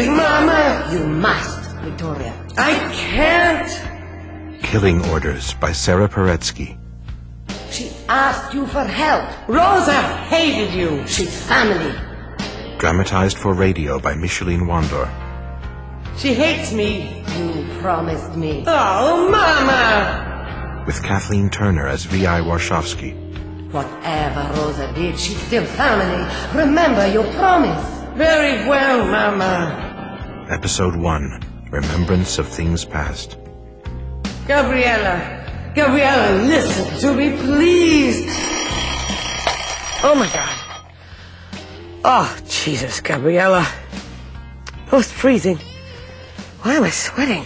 Mama! You must, Victoria. I can't! Killing Orders by Sarah Paretsky. She asked you for help. Rosa hated you. She's family. Dramatized for radio by Micheline Wandor. She hates me. You promised me. Oh, Mama! With Kathleen Turner as V.I. Warshawski. Whatever Rosa did, she's still family. Remember your promise. Very well, Mama. Episode 1. Remembrance of Things Past. Gabriella, listen to me, please. Oh, my God. Oh, Jesus, Gabriella. Oh, it's freezing. Why am I sweating?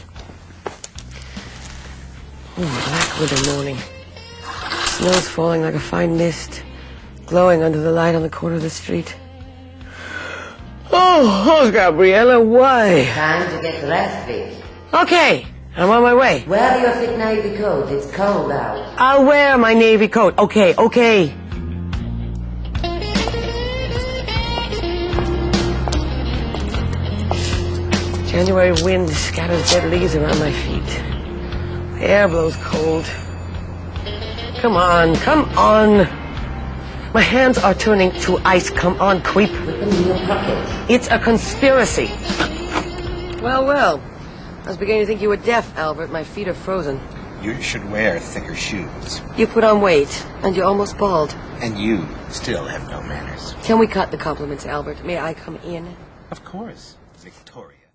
Oh, black winter morning. Snow's falling like a fine mist, glowing under the light on the corner of the street. Oh, Gabriella, why? Time to get dressed, Vic. Okay, I'm on my way. Wear your thick navy coat. It's cold out. I'll wear my navy coat. Okay. January wind scatters dead leaves around my feet. The air blows cold. Come on. My hands are turning to ice. Come on, creep. Put them in your pocket. It's a conspiracy. Well. I was beginning to think you were deaf, Albert. My feet are frozen. You should wear thicker shoes. You put on weight, and you're almost bald. And you still have no manners. Can we cut the compliments, Albert? May I come in? Of course, Victoria.